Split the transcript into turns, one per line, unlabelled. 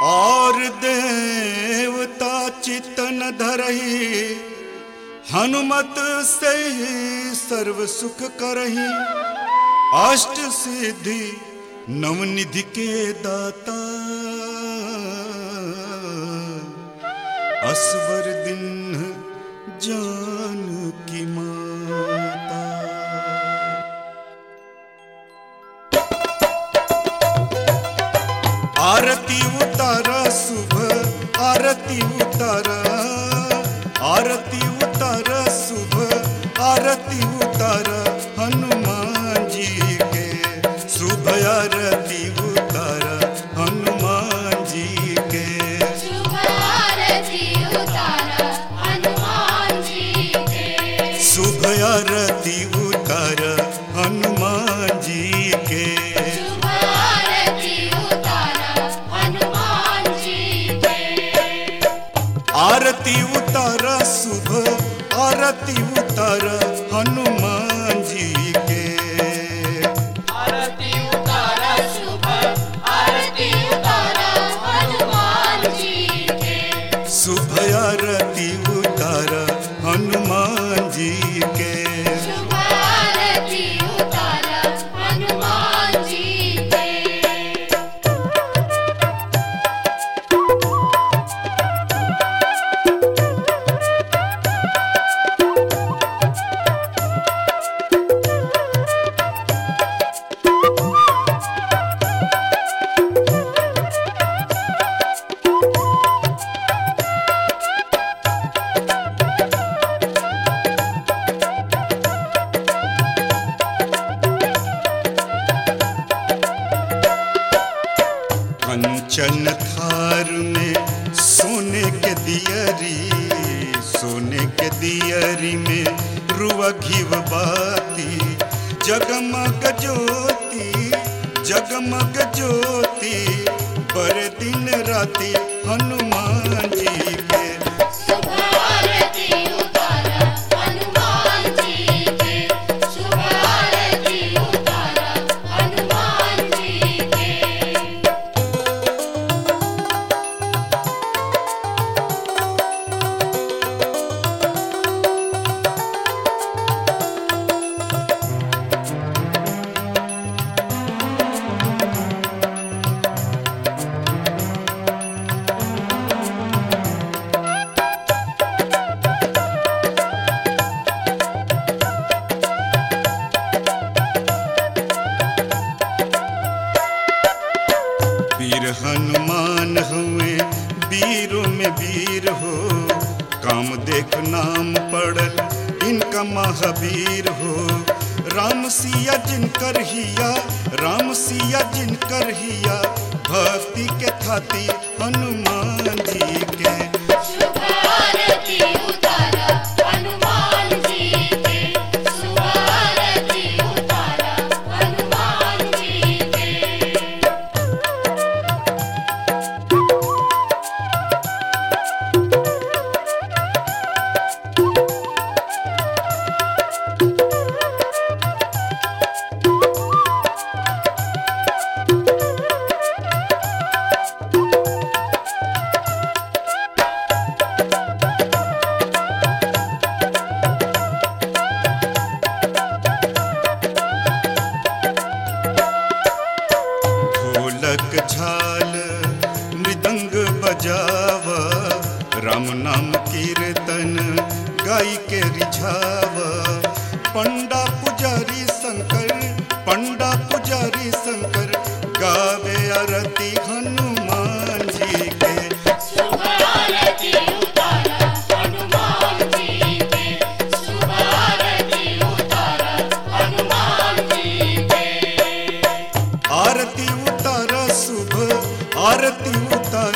और देवता चितन धरही, हनुमत से ही सर्व सुख करही। अष्ट सिद्धि नवनिधि के दाता, असवर दिन जानकी माता। आरती उतारा शुभ आरती उतारा, आरती उतारा शुभ आरती उतारा, हनुमान जी के शुभ आरती उतारा, हनुमान जी के
शुभ आरती उतारा, हनुमान जी के
शुभ आरती उतारा, हनुमान जी के
शुभ आरती उतारा, हनुमान जी के
आरती उतारा शुभ आरती उतारा, हनुमान जी के
आरती उतारा शुभ आरती उतारा, हनुमान जी के
शुभ आरती उतारा, हनुमान जी के
शुभ आरती उतारा, हनुमान जी के
कंचन थार में सोने के दियरी, सोने के दियरी में रुआ घिव बाती, जगमग ज्योति जगमग ज्योति, बड़े दिन राति हनुमान जी के
शुभ आरती उतारा, हनुमान जी के शुभ आरती उतारा, हनुमान जी के
वीर हनुमान हुए वीरों में वीर हो, काम देख नाम पड़ल इनका महावीर हो। राम सिया जिनकर हिया, राम सिया जिनकर हिया, भक्ति के थाती हनुमान जी के
शुभ आरती उतारा, हनुमान जी के शुभ आरती उतारा, हनुमान जी के
ढोलक झाल मृदंग बजावा, राम नाम कीर्तन गाई के रिझावा। पंडा पुजारी शंकर, पंडा पुजारी शंकर, गावे आरती हनुमान जी के
शुभ आरती उतारा, हनुमान जी के शुभ आरती उतारा, हनुमान जी के
आरती उतारा शुभ आरती उतारा,